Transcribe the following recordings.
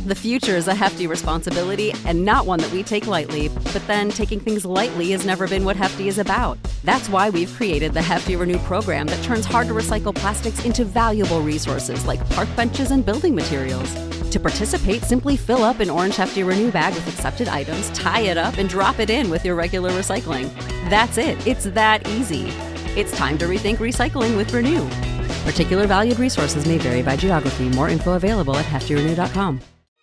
The future is a hefty responsibility and not one that we take lightly, but then taking things lightly has never been what Hefty is about. That's why we've created the Hefty Renew program that turns hard-to-recycle plastics into valuable resources like park benches and building materials. To participate, simply fill up an orange Hefty Renew bag with accepted items, tie it up, and drop it in with your regular recycling. That's it. It's that easy. It's time to rethink recycling with Renew. Particular valued resources may vary by geography. More info available at heftyrenew.com.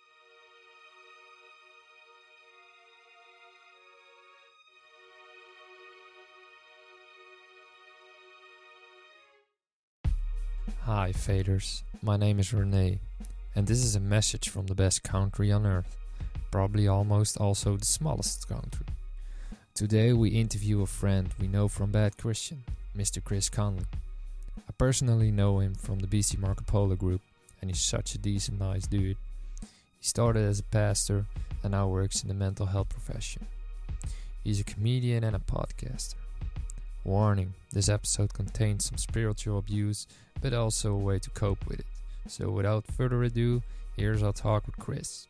Hi faders, my name is Renee, and this is a message from the best country on earth, probably almost also the smallest country. Today we interview a friend we know from Bad Christian, Mr. Chris Conley. I personally know him from the BC Marco Polo group, and he's such a decent, nice dude. He started as a pastor and now works in the mental health profession. He's a comedian and a podcaster. Warning, this episode contains some spiritual abuse, but also a way to cope with it. So without further ado, here's our talk with Chris.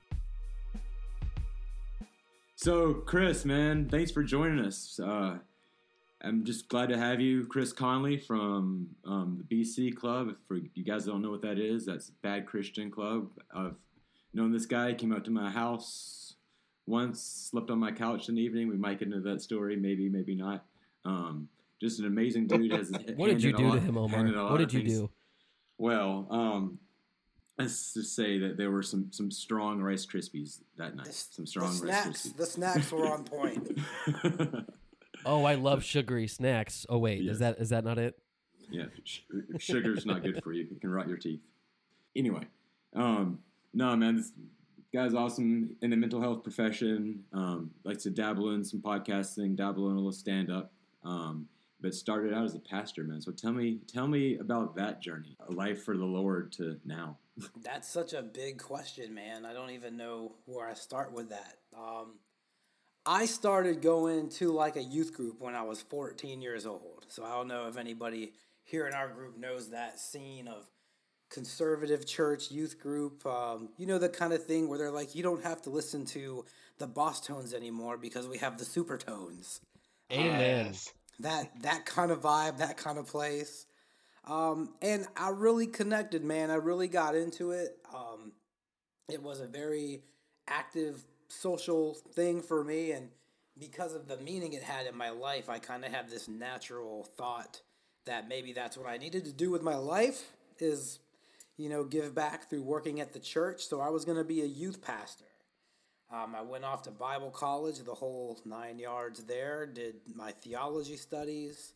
So Chris, man, thanks for joining us. I'm just glad to have you, Chris Conley from the BC Club. For you guys that don't know what that is, that's Bad Christian Club. I've known this guy, came out to my house once, slept on my couch in the evening. We might get into that story, maybe not. Just an amazing dude. What did you do to him, Omar? What did you do? Well, let's just say that there were some strong Rice Krispies that night. The snacks were on point. Oh, I love sugary snacks. Oh wait, yes. is that not it? Yeah, sugar's not good for you. It can rot your teeth. Anyway, no man, this guy's awesome in the mental health profession. Likes to dabble in some podcasting, dabble in a little stand up. But started out as a pastor, man. So tell me about that journey, a life for the Lord to now. That's such a big question, man. I don't even know where I start with that. I started going to like a youth group when I was 14 years old. So I don't know if anybody here in our group knows that scene of conservative church youth group. You know, the kind of thing where they're like, you don't have to listen to the Boss Tones anymore because we have the Super Tones. Amen. That kind of vibe, that kind of place. And I really connected, man. I really got into it. It was a very active social thing for me. And because of the meaning it had in my life, I kind of had this natural thought that maybe that's what I needed to do with my life is, you know, give back through working at the church. So I was going to be a youth pastor. I went off to Bible college, the whole 9 yards there, did my theology studies,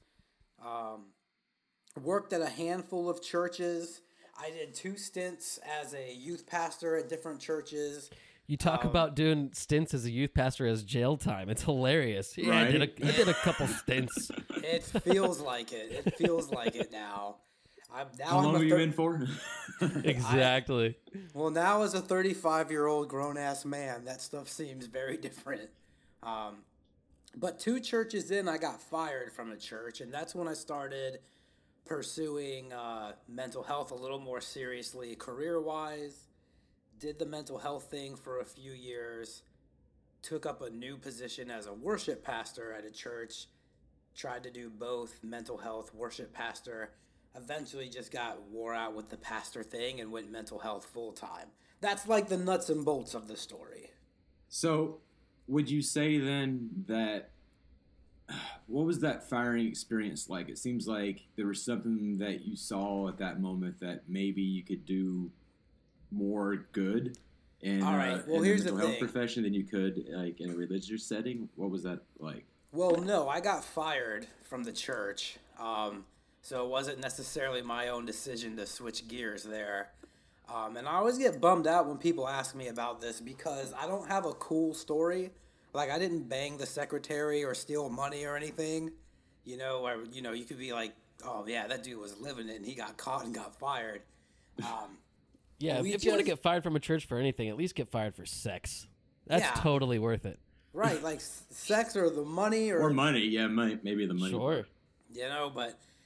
worked at a handful of churches. I did 2 stints as a youth pastor at different churches. You talk about doing stints as a youth pastor as jail time. It's hilarious. Yeah, right? I did a couple stints. It feels like it. It feels like it now. How long were you in for? Exactly. Well, now as a 35-year-old grown-ass man, that stuff seems very different. But 2 churches in, I got fired from a church, and that's when I started pursuing mental health a little more seriously, career-wise. Did the mental health thing for a few years. Took up a new position as a worship pastor at a church. Tried to do both mental health, worship pastor. Eventually just got wore out with the pastor thing and went mental health full time. That's like the nuts and bolts of the story. So would you say then that, what was that firing experience like? It seems like there was something that you saw at that moment that maybe you could do more good in, All right. Well, in here's the the mental health thing. profession than you could like in a religious setting. What was that like? Well, no, I got fired from the church. So it wasn't necessarily my own decision to switch gears there. And I always get bummed out when people ask me about this because I don't have a cool story. Like, I didn't bang the secretary or steal money or anything. You know, or, you know, you could be like, oh, yeah, that dude was living it and he got caught and got fired. Yeah, if you want to get fired from a church for anything, at least get fired for sex. That's totally worth it. Right, like sex or the money. Or money, yeah, maybe the money. Sure. You know, but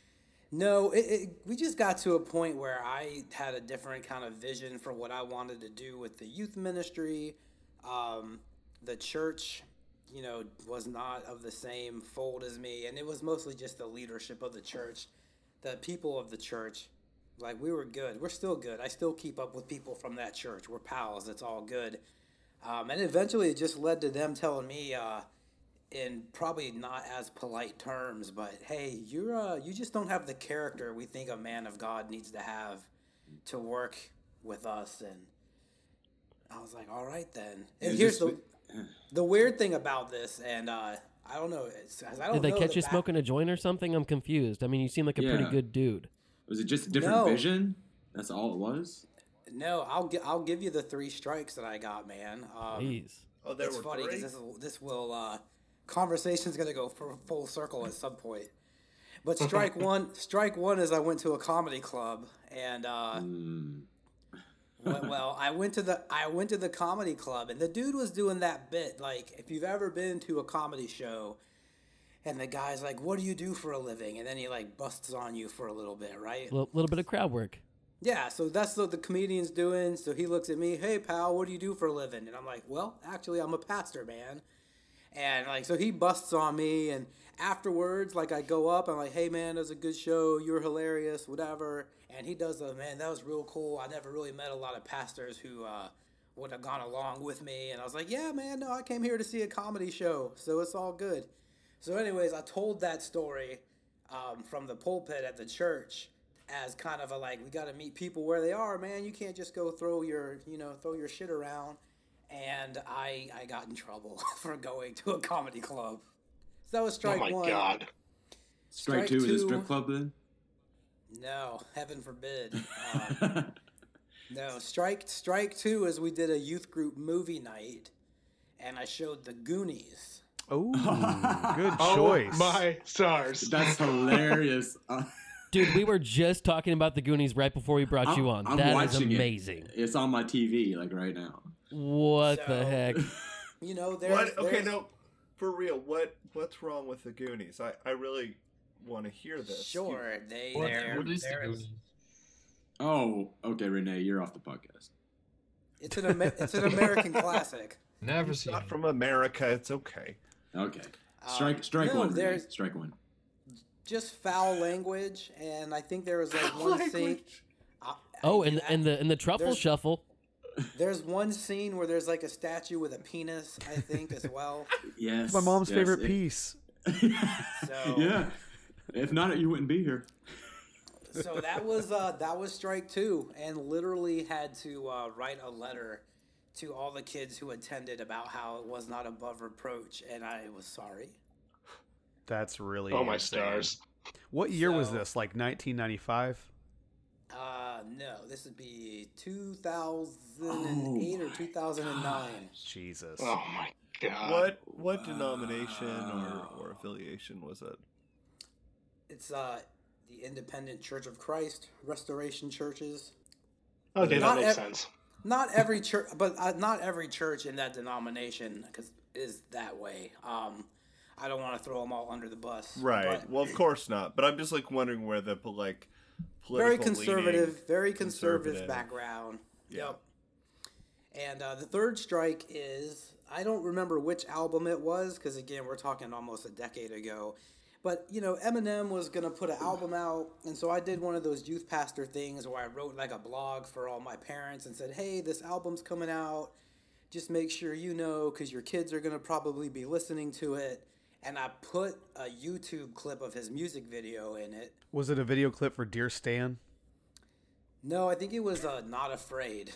No, we just got to a point where I had a different kind of vision for what I wanted to do with the youth ministry. The church, was not of the same fold as me, and it was mostly just the leadership of the church, the people of the church. Like, we were good. We're still good. I still keep up with people from that church. We're pals. It's all good. And eventually it just led to them telling me, in probably not as polite terms, but hey, you just don't have the character we think a man of God needs to have to work with us. And I was like, all right then. And here's the weird thing about this, and I don't know. Did they catch you smoking a joint or something? I'm confused. I mean, you seem like a pretty good dude. Was it just a different vision? That's all it was? No, I'll give you the 3 strikes that I got, man. Please. Oh, there it's were funny 3? because this will conversation's gonna go for full circle at some point. But strike one is I went to a comedy club, and well, I went to the comedy club, and the dude was doing that bit, like, if you've ever been to a comedy show, and the guy's like, "What do you do for a living?" and then he like busts on you for a little bit, right? A little bit of crowd work. Yeah, so that's what the comedian's doing. So he looks at me, "Hey, pal, what do you do for a living?" And I'm like, "Well, actually, I'm a pastor, man." And like, so he busts on me, and afterwards, like, I go up, I'm like, "Hey, man, it was a good show. You were hilarious, whatever." And he does man, that was real cool. I never really met a lot of pastors who would have gone along with me. And I was like, "Yeah, man, no, I came here to see a comedy show, so it's all good." So anyways, I told that story from the pulpit at the church as kind of a, like, we got to meet people where they are, man. You can't just go throw your shit around. And I got in trouble for going to a comedy club. So that was strike one. Oh my God. Strike two is a strip club then? No, heaven forbid. No, strike 2 is we did a youth group movie night, and I showed The Goonies. Oh, good choice. Oh my stars. That's hilarious. Dude, we were just talking about The Goonies right before we brought you on. I'm That is watching amazing. It's on my TV, like, right now. What the heck? Okay, no, for real. What's wrong with The Goonies? I really want to hear this. Sure, What is the Goonies? Oh, okay, Renee, you're off the podcast. It's an American classic. Never It's seen not it. from America. It's okay. Okay. Strike no, one, Renee. there's- Strike one. Just foul language, and I think there was like one scene. Oh, and the truffle There's- shuffle. There's one scene where there's like a statue with a penis, I think, as well. Yes. My mom's yes, favorite piece. So Yeah. If not, you wouldn't be here. So that was strike 2, and literally had to write a letter to all the kids who attended about how it was not above reproach, and I was sorry. That's really Oh my insane. stars. What year was So- this? Like 1995? No, this would be 2008 or 2009. Jesus. Oh my God. What denomination or affiliation was it? It's the Independent Church of Christ, Restoration Churches. Okay, Not that makes ev- sense. Not every church, but not every church in that denomination is that way. I don't want to throw them all under the bus. Right. but Well, of course not. But I'm just like wondering where the political very conservative, leaning- very conservative background. Yeah. Yep. And the third strike is, I don't remember which album it was, because again, we're talking almost a decade ago. But, Eminem was going to put an album out, and so I did one of those youth pastor things where I wrote like a blog for all my parents and said, "Hey, this album's coming out. Just make sure you know, because your kids are going to probably be listening to it." And I put a YouTube clip of his music video in it. Was it a video clip for Dear Stan? No, I think it was Not Afraid.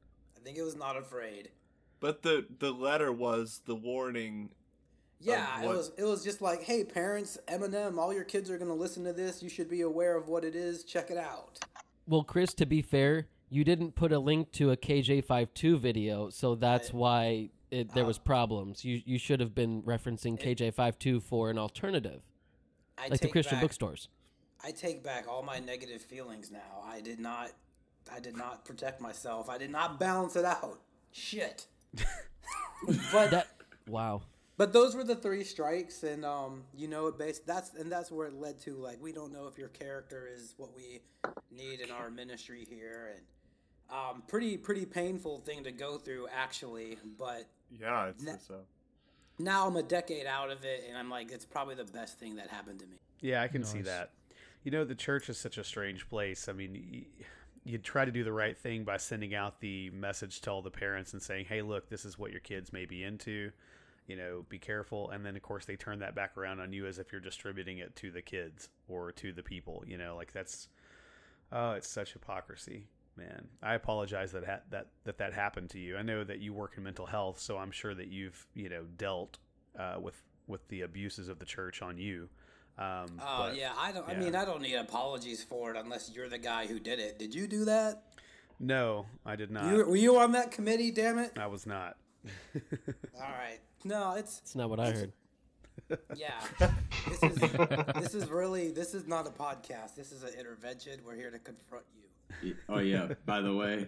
But the letter was the warning. Yeah, what- it was just like, "Hey, parents, Eminem, all your kids are going to listen to this. You should be aware of what it is. Check it out." Well, Chris, to be fair, you didn't put a link to a KJ52 video, so that's why there was problems. You should have been referencing KJ52 for an alternative, like the Christian bookstores. I take back all my negative feelings now. I did not protect myself. I did not balance it out. Shit. But Wow. But those were the 3 strikes, and that's where it led to, like, we don't know if your character is what we need in our ministry here, and pretty painful thing to go through, actually. But yeah, it's now I'm a decade out of it, and I'm like, it's probably the best thing that happened to me. Yeah, I can see that. The church is such a strange place. I mean, you try to do the right thing by sending out the message to all the parents and saying, hey, look, this is what your kids may be into. Be careful. And then, of course, they turn that back around on you as if you're distributing it to the kids or to the people. Like it's such hypocrisy, man. I apologize that happened to you. I know that you work in mental health, so I'm sure that you've dealt with the abuses of the church on you. I don't need apologies for it unless you're the guy who did it. Did you do that? No, I did not. Were you on that committee? Damn it! I was not. All right. No, it's not what I heard. Yeah. This is not a podcast. This is an intervention. We're here to confront you. Oh yeah. By the way,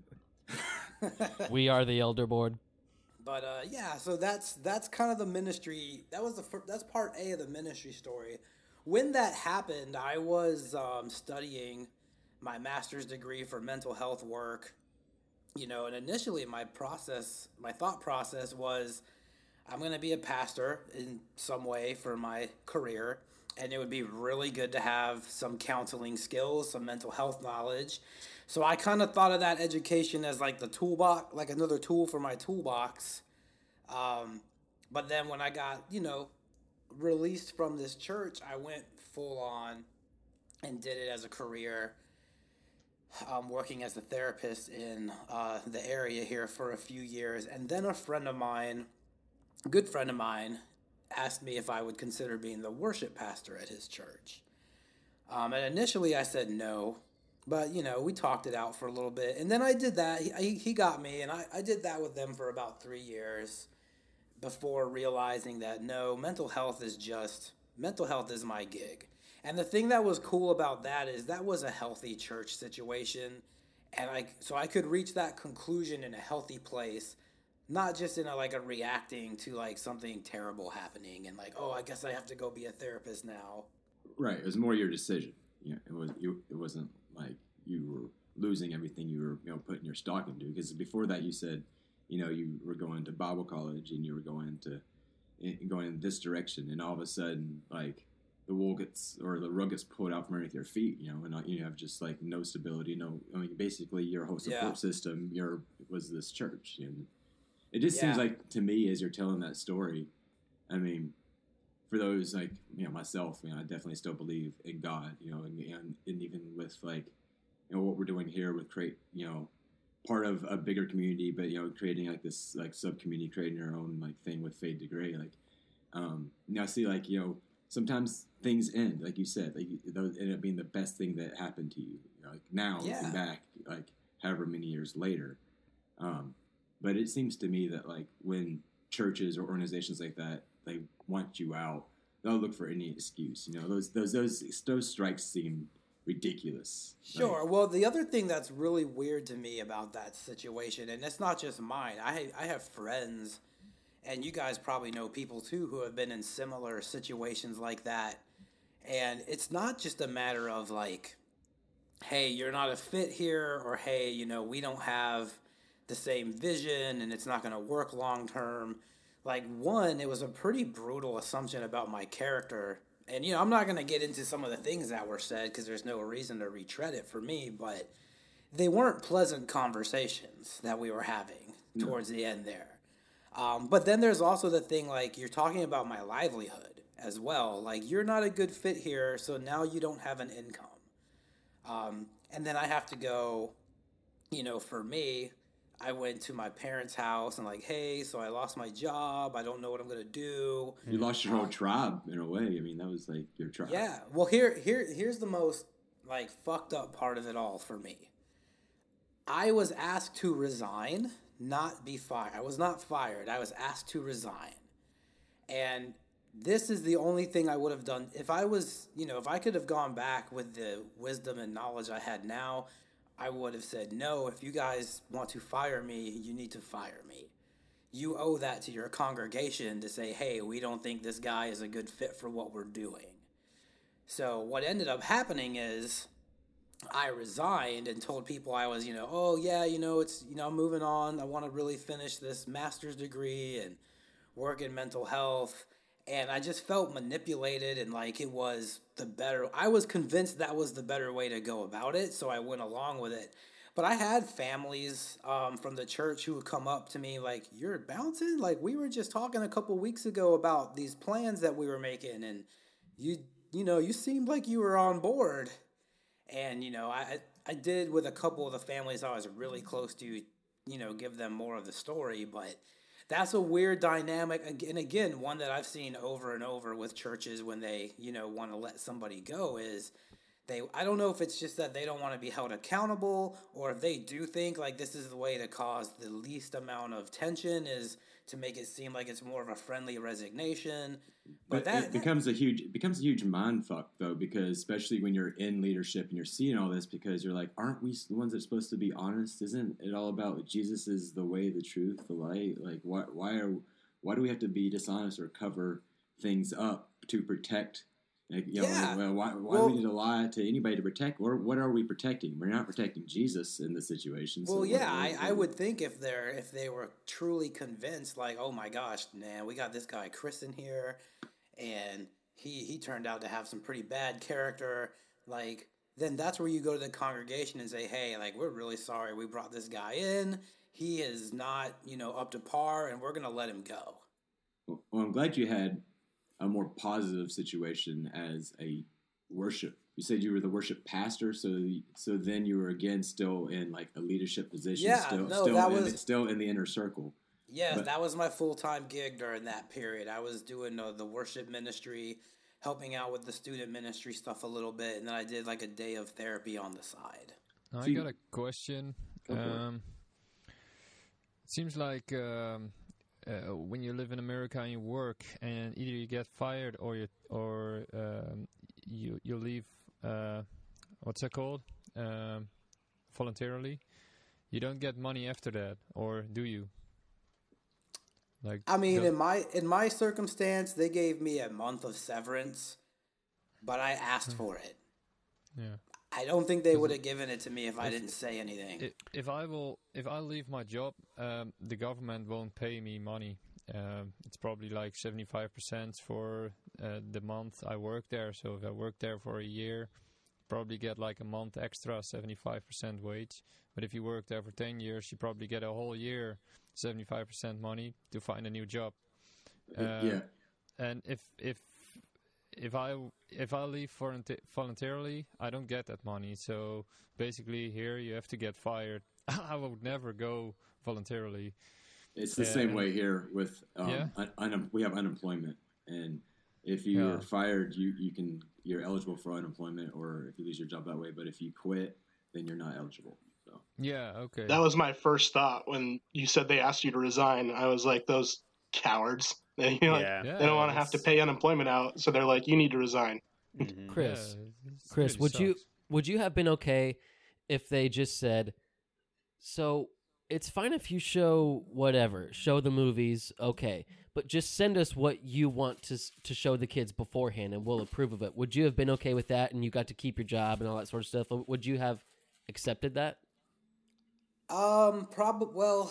we are the elder board. But so that's kind of the ministry. That's part A of the ministry story. When that happened, I was studying my master's degree for mental health work. And initially my thought process was, I'm going to be a pastor in some way for my career, and it would be really good to have some counseling skills, some mental health knowledge. So I kind of thought of that education as like the toolbox, like another tool for my toolbox. But then when I got, released from this church, I went full on and did it as a career. Working as a therapist in the area here for a few years. And then a good friend of mine, asked me if I would consider being the worship pastor at his church. And initially I said no, but, we talked it out for a little bit. And then I did that. He got me, and I did that with them for about 3 years before realizing that, no, mental health is my gig. And the thing that was cool about that is that was a healthy church situation. And so I could reach that conclusion in a healthy place, not just in a reacting to something terrible happening and I guess I have to go be a therapist now. Right. It was more your decision. It wasn't like you were losing everything you were, putting your stock into. Because before that you said, you were going to Bible college and you were going in this direction, and all of a sudden the rug gets pulled out from underneath your feet, and you have just no stability, basically your whole support system was this church. And it just seems like to me, as you're telling that story, I mean, for those myself, I definitely still believe in God, and even with what we're doing here with part of a bigger community, but creating this sub community, creating our own thing with Fade to Gray, I see sometimes things end, like you said, those end up being the best thing that happened to you. Now, looking back, however many years later. But it seems to me that when churches or organizations like that want you out, they'll look for any excuse. Those strikes seem ridiculous. Sure. Well, the other thing that's really weird to me about that situation, and it's not just mine. I have friends. And you guys probably know people, too, who have been in similar situations like that. And it's not just a matter of, hey, you're not a fit here, or, hey, we don't have the same vision, and it's not going to work long term. One, it was a pretty brutal assumption about my character. And, I'm not going to get into some of the things that were said because there's no reason to retread it for me. But they weren't pleasant conversations that we were having towards the end there. But then there's also the thing, you're talking about my livelihood as well. You're not a good fit here, so now you don't have an income. And then I have to go, for me, I went to my parents' house and hey, so I lost my job. I don't know what I'm going to do. You lost your whole tribe in a way. I mean, that was your tribe. Yeah. Well, here's the most fucked up part of it all for me. I was asked to resign, not be fired. I was not fired. I was asked to resign. And this is the only thing I would have done. If I was, if I could have gone back with the wisdom and knowledge I had now, I would have said, no, if you guys want to fire me, you need to fire me. you owe that to your congregation to say, hey, we don't think this guy is a good fit for what we're doing. So what ended up happening is I resigned and told people I was, oh yeah, it's, I'm moving on. I want to really finish this master's degree and work in mental health. And I just felt manipulated and like it was I was convinced that was the better way to go about it. So I went along with it. But I had families from the church who would come up to me like, you're bouncing? Like, we were just talking a couple weeks ago about these plans that we were making, and you seemed like you were on board. And, I did with a couple of the families I was really close to, give them more of the story. But that's a weird dynamic. And again, one that I've seen over and over with churches when they, want to let somebody go is I don't know if it's just that they don't want to be held accountable, or if they do think like this is the way to cause the least amount of tension is to make it seem like it's more of a friendly resignation. But it becomes a huge mind fuck though, because especially when you're in leadership and you're seeing all this, because you're like, aren't we the ones that are supposed to be honest? Isn't it all about Jesus is the way, the truth, the light? Like why do we have to be dishonest or cover things up to protect? Like, why do we need to lie to anybody to protect? Or what are we protecting? We're not protecting Jesus in this situation. Well, so I would think if they were truly convinced, like, oh my gosh, man, we got this guy Chris in here, and he turned out to have some pretty bad character, like, then that's where you go to the congregation and say, hey, like, we're really sorry we brought this guy in. He is not, up to par, and we're gonna let him go. Well, I'm glad you had a more positive situation as a worship. You said you were the worship pastor, so then you were again still in like a leadership position. Yeah, still in the inner circle. Yeah, that was my full-time gig during that period. I was doing the worship ministry, helping out with the student ministry stuff a little bit, and then I did like a day of therapy on the side. I got a question. It seems like when you live in America and you work, and either you get fired or you leave. What's that called? Voluntarily. You don't get money after that, or do you? Like, I mean, in my circumstance, they gave me a month of severance, but I asked for it. Yeah. I don't think they would have given it to me if I didn't say anything. If I leave my job, the government won't pay me money. It's probably like 75% for the month I work there. So if I work there for a year, probably get like a month extra, 75% wage. But if you work there for 10 years, you probably get a whole year, 75% money to find a new job. Yeah. And if I leave voluntarily, I don't get that money. So basically, here you have to get fired. I would never go voluntarily. It's the same way here with we have unemployment, and if you are fired, you're eligible for unemployment, or if you lose your job that way. But if you quit, then you're not eligible. So yeah, okay. That was my first thought when you said they asked you to resign. I was like, those cowards. They don't want to have to pay unemployment out, so they're like, you need to resign. Mm-hmm. Chris, would you have been okay if they just said, so it's fine if you show the movies, okay, but just send us what you want to show the kids beforehand, and we'll approve of it? Would you have been okay with that, and you got to keep your job and all that sort of stuff? Would you have accepted that? Probably. Well,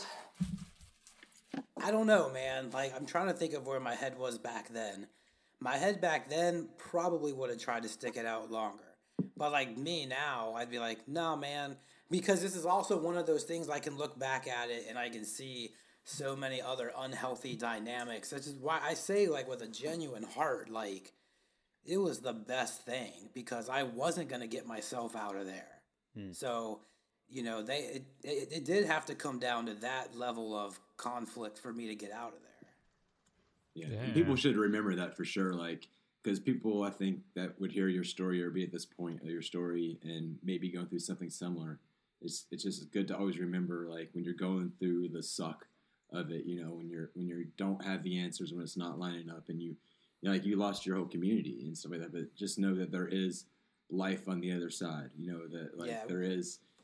I don't know, man. Like, I'm trying to think of where my head was back then. My head back then probably would have tried to stick it out longer. But like me now, I'd be like, no, man. Because this is also one of those things I can look back at it and I can see so many other unhealthy dynamics. That's just why I say, like, with a genuine heart, like, it was the best thing because I wasn't going to get myself out of there. So, it did have to come down to that level of conflict for me to get out of there. Yeah, and people should remember that for sure, like, because people, I think, that would hear your story or be at this point of your story and maybe going through something similar, it's just good to always remember, like, when you're going through the suck of it, when you don't have the answers, when it's not lining up, and you lost your whole community and stuff like that. But just know that there is life on the other side. That there is.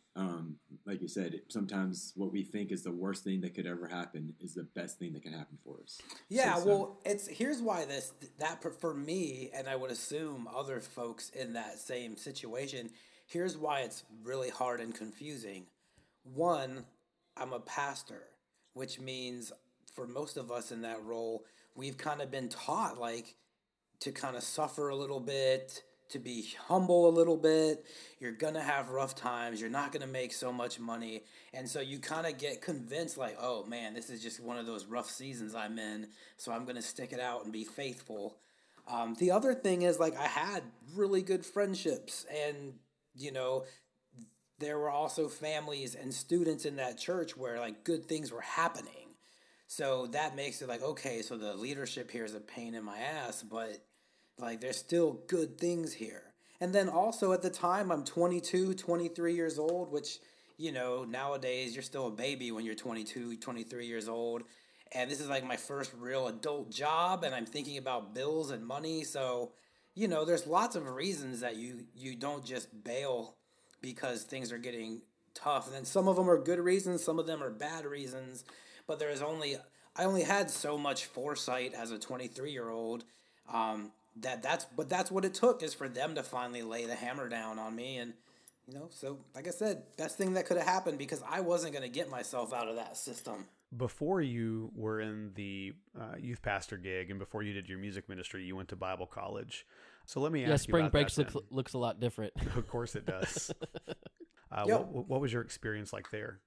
like you said, sometimes what we think is the worst thing that could ever happen is the best thing that can happen for us. Yeah, well, here's why that for me, and I would assume other folks in that same situation, here's why it's really hard and confusing. One, I'm a pastor, which means for most of us in that role, we've kind of been taught like to kind of suffer a little bit, to be humble a little bit. You're going to have rough times. You're not going to make so much money. And so you kind of get convinced like, oh man, this is just one of those rough seasons I'm in. So I'm going to stick it out and be faithful. The other thing is like I had really good friendships and, you know, there were also families and students in that church where like good things were happening. So that makes it like, okay, so the leadership here is a pain in my ass, but like, there's still good things here. And then also at the time, I'm 22, 23 years old, which, you know, nowadays you're still a baby when you're 22, 23 years old. And this is like my first real adult job, and I'm thinking about bills and money. So, you know, there's lots of reasons that you don't just bail because things are getting tough. And then some of them are good reasons, some of them are bad reasons. But I only had so much foresight as a 23-year-old. That's what it took is for them to finally lay the hammer down on me. And, you know, so like I said, best thing that could have happened because I wasn't going to get myself out of that system. Before you were in the youth pastor gig and before you did your music ministry, you went to Bible college. So let me ask you about Spring Breaks looks a lot different. Of course it does. Yep. What was your experience like there?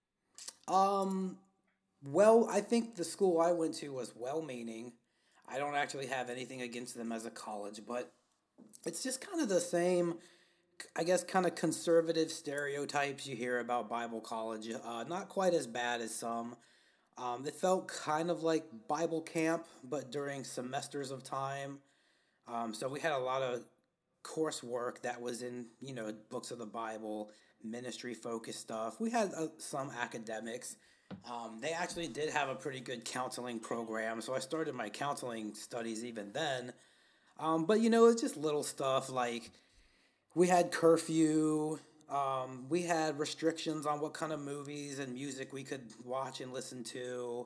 Well, I think the school I went to was well-meaning. I don't actually have anything against them as a college, but it's just kind of the same, I guess, kind of conservative stereotypes you hear about Bible college. Not quite as bad as some. It felt kind of like Bible camp, but during semesters of time. So we had a lot of coursework that was in, you know, books of the Bible, ministry-focused stuff. We had some academics. They actually did have a pretty good counseling program, so I started my counseling studies even then. But, you know, it's just little stuff like we had curfew, we had restrictions on what kind of movies and music we could watch and listen to,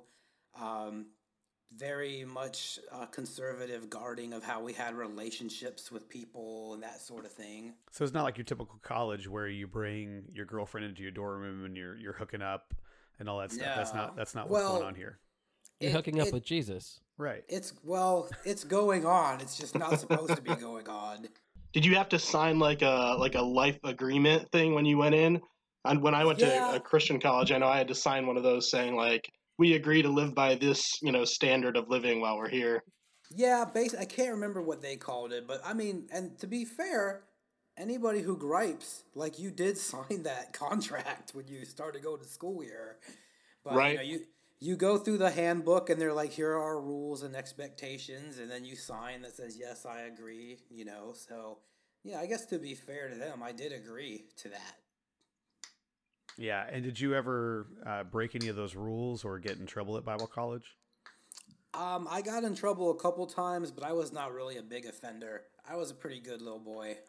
very much conservative guarding of how we had relationships with people and that sort of thing. So it's not like your typical college where you bring your girlfriend into your dorm room and you're hooking up and all that stuff. No. That's not what's going on here. You're hooking up with Jesus. Right. It's going on. It's just not supposed to be going on. Did you have to sign like a life agreement thing when you went in? And when I went to a Christian college, I know I had to sign one of those saying like, we agree to live by this, you know, standard of living while we're here. Yeah, I can't remember what they called it, but I mean, and to be fair, anybody who gripes, like you did sign that contract when you started going to school here. But, right. You know, you go through the handbook and they're like, here are our rules and expectations. And then you sign that says, yes, I agree, you know. So, yeah, I guess to be fair to them, I did agree to that. Yeah. And did you ever break any of those rules or get in trouble at Bible college? I got in trouble a couple times, but I was not really a big offender. I was a pretty good little boy.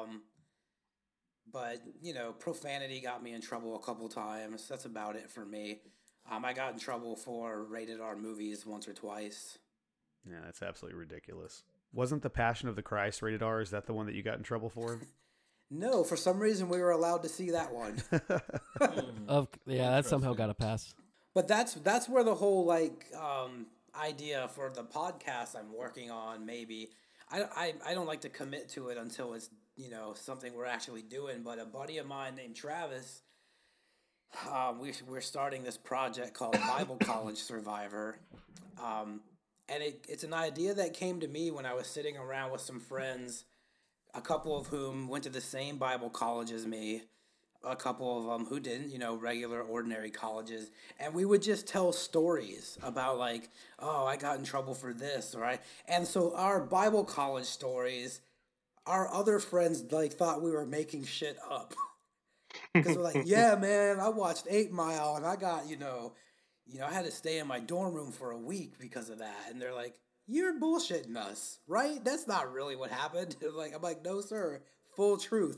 But, you know, profanity got me in trouble a couple times. That's about it for me. I got in trouble for rated R movies once or twice. Yeah, that's absolutely ridiculous. Wasn't The Passion of the Christ rated R? Is that the one that you got in trouble for? No, for some reason we were allowed to see that one. That somehow got a pass. But that's where the whole idea for the podcast I'm working on, maybe I don't like to commit to it until it's, you know, something we're actually doing. But a buddy of mine named Travis, we're starting this project called Bible College Survivor, and it's an idea that came to me when I was sitting around with some friends, a couple of whom went to the same Bible college as me, a couple of them who didn't, you know, regular, ordinary colleges. And we would just tell stories about like, oh, I got in trouble for this, right? And so our Bible college stories, our other friends like thought we were making shit up. Because we're like, yeah, man, I watched 8 Mile and I got, you know, I had to stay in my dorm room for a week because of that. And they're like, you're bullshitting us, right? That's not really what happened. I'm like, no, sir, full truth.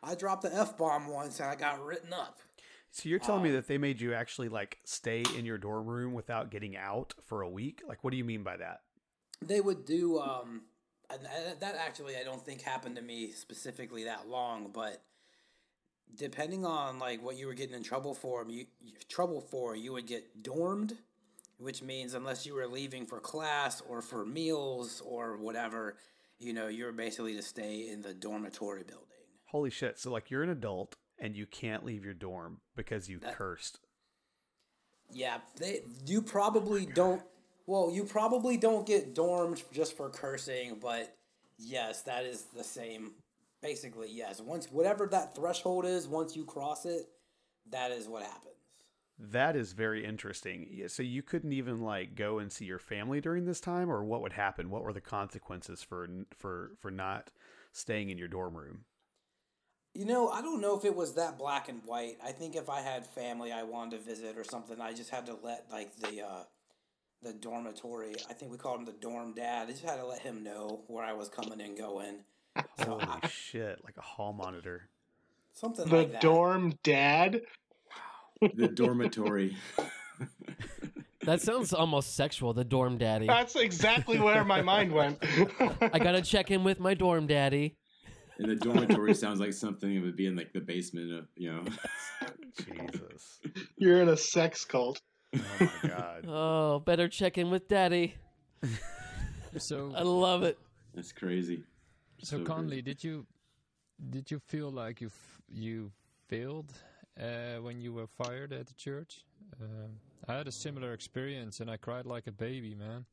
I dropped the F-bomb once and I got written up. So you're telling me that they made you actually like stay in your dorm room without getting out for a week? Like, what do you mean by that? They would do, and that actually I don't think happened to me specifically that long, but depending on like what you were getting in trouble for, you would get dormed, which means unless you were leaving for class or for meals or whatever, you know, you were basically to stay in the dormitory building. Holy shit. So like you're an adult and you can't leave your dorm because you cursed. Yeah, you probably don't. Well, you probably don't get dormed just for cursing, but yes, that is the same. Basically, yes. Once whatever that threshold is, once you cross it, that is what happens. That is very interesting. So you couldn't even like go and see your family during this time, or what would happen? What were the consequences for not staying in your dorm room? You know, I don't know if it was that black and white. I think if I had family I wanted to visit or something, I just had to let like the dormitory, I think we called him the dorm dad. I just had to let him know where I was coming and going. So Holy shit, like a hall monitor. Something like that. The dorm dad? The dormitory. That sounds almost sexual, the dorm daddy. That's exactly where my mind went. I gotta check in with my dorm daddy. And the dormitory sounds like something that would be in like the basement of, you know. Jesus. You're in a sex cult. Oh my god. Oh, better check in with daddy. So I love it. That's crazy. So Conley, did you feel like you failed when you were fired at the church? I had a similar experience and I cried like a baby, man.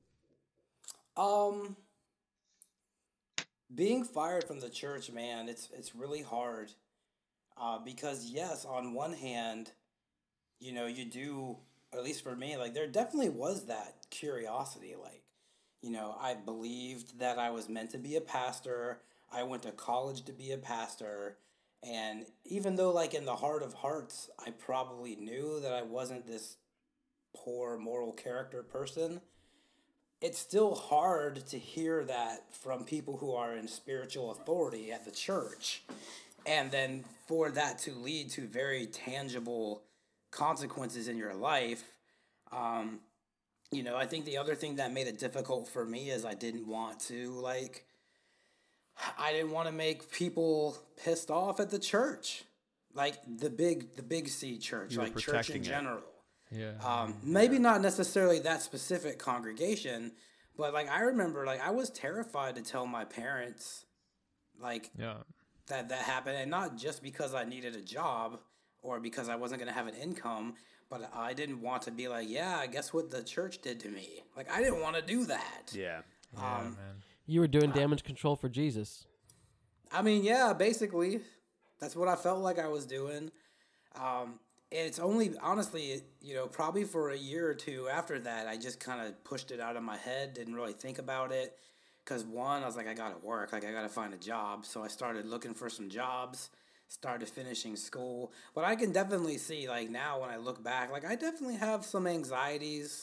Being fired from the church, man, it's really hard. Because yes, on one hand, you know, you do, at least for me, like there definitely was that curiosity. Like, you know, I believed that I was meant to be a pastor. I went to college to be a pastor. And even though like in the heart of hearts, I probably knew that I wasn't this poor moral character person, it's still hard to hear that from people who are in spiritual authority at the church. And then for that to lead to very tangible consequences in your life. You know, I think the other thing that made it difficult for me is I didn't want to make people pissed off at the church. Like the big C church, like church in general. Yeah. Maybe not necessarily that specific congregation, but like I remember like I was terrified to tell my parents like that happened, and not just because I needed a job or because I wasn't going to have an income, but I didn't want to be like, yeah, guess what the church did to me? Like I didn't want to do that. Yeah. Man. You were doing damage control for Jesus. I mean, yeah, basically that's what I felt like I was doing. It's only, honestly, you know, probably for a year or two after that, I just kind of pushed it out of my head, didn't really think about it. Because one, I was like, I got to work, like I got to find a job. So I started looking for some jobs, started finishing school. But I can definitely see, like now when I look back, like I definitely have some anxieties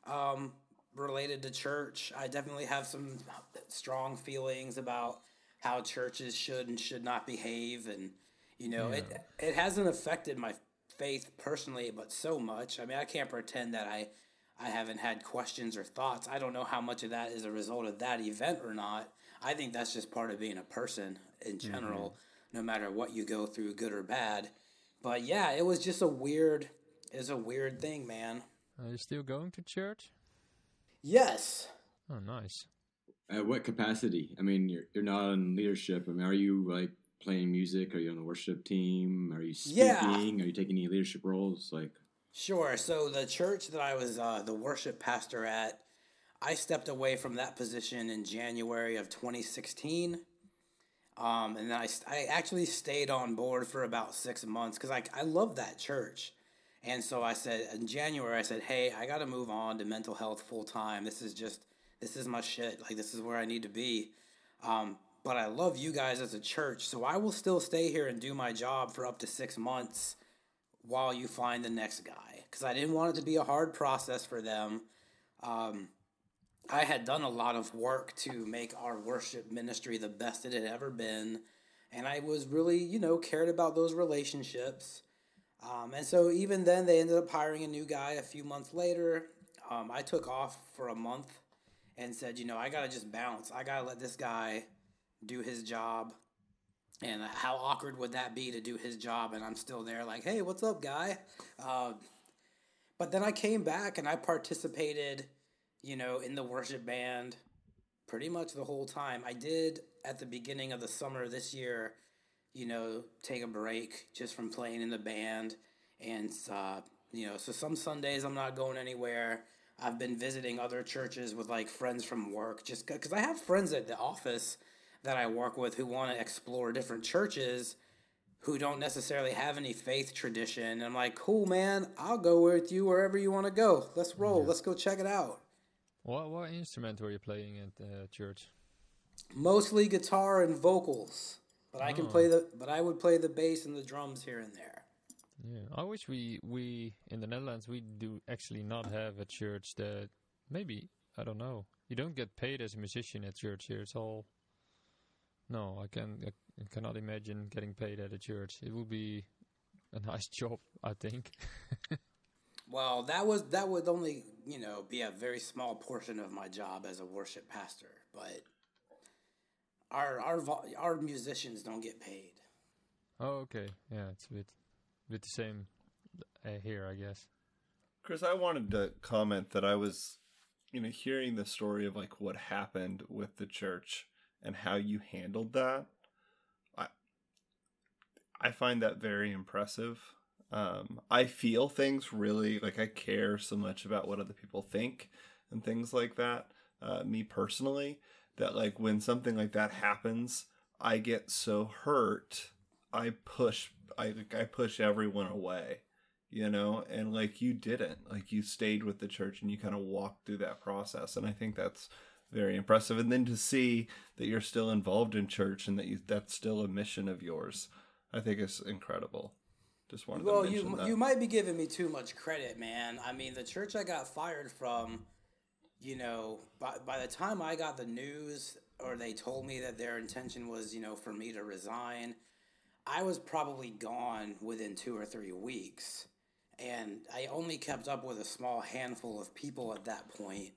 related to church. I definitely have some strong feelings about how churches should and should not behave. And, you know, it hasn't affected my faith personally, but so much. I mean, I can't pretend that I haven't had questions or thoughts. I don't know how much of that is a result of that event or not. I think that's just part of being a person in general, no matter what you go through, good or bad. But yeah, it was just a weird thing, man. Are you still going to church? Yes. Oh, nice. At what capacity? I mean, you're not in leadership. I mean, are you like playing music? Are you on the worship team? Are you speaking? Yeah. Are you taking any leadership roles? Like, sure. So the church that I was the worship pastor at, I stepped away from that position in January of 2016. And then I actually stayed on board for about 6 months because I love that church. And so I said, in January, I said, hey, I got to move on to mental health full time. This is my shit. Like, this is where I need to be. But I love you guys as a church, so I will still stay here and do my job for up to 6 months while you find the next guy. Because I didn't want it to be a hard process for them. I had done a lot of work to make our worship ministry the best it had ever been. And I was really, cared about those relationships. And so even then, they ended up hiring a new guy a few months later. I took off for a month and said, I got to just bounce. I got to let this guy do his job. And how awkward would that be to do his job and I'm still there like, hey, what's up, guy? But then I came back and I participated, in the worship band pretty much the whole time. I did at the beginning of the summer this year, take a break just from playing in the band. And, so some Sundays I'm not going anywhere. I've been visiting other churches with like friends from work just because I have friends at the office that I work with who want to explore different churches who don't necessarily have any faith tradition. And I'm like, cool, man, I'll go with you wherever you want to go. Let's roll. Yeah. Let's go check it out. What instrument were you playing at church? Mostly guitar and vocals, but I would play the bass and the drums here and there. Yeah, I wish we in the Netherlands we do actually not have a church that maybe I don't know. You don't get paid as a musician at church here. It's all. No, I cannot imagine getting paid at a church. It would be a nice job, I think. Well, that would only, be a very small portion of my job as a worship pastor, but our musicians don't get paid. Oh, okay. Yeah, it's a bit the same here, I guess. Chris, I wanted to comment that I was, hearing the story of like what happened with the church and how you handled that. I find that very impressive. I feel things really, like I care so much about what other people think and things like that. Me personally, that like when something like that happens, I get so hurt. I push everyone away, and like you didn't, like you stayed with the church and you kind of walked through that process. And I think that's very impressive. And then to see that you're still involved in church and that's still a mission of yours, I think is incredible. Just wanted to mention that. You might be giving me too much credit, man. I mean, the church I got fired from, by the time I got the news or they told me that their intention was, for me to resign, I was probably gone within 2 or 3 weeks. And I only kept up with a small handful of people at that point.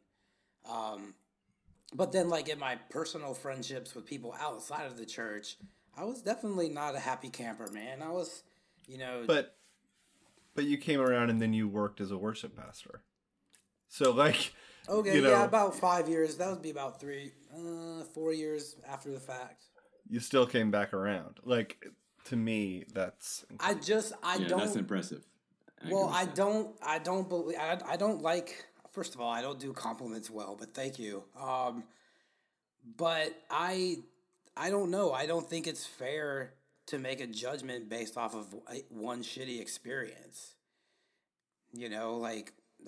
But then, like, in my personal friendships with people outside of the church, I was definitely not a happy camper, man. I was, But you came around and then you worked as a worship pastor. So, like... Okay, yeah, about 5 years. That would be about 4 years after the fact. You still came back around. Like, to me, that's... incredible. That's impressive. I don't like... First of all, I don't do compliments well, but thank you. But I don't know. I don't think it's fair to make a judgment based off of one shitty experience. Like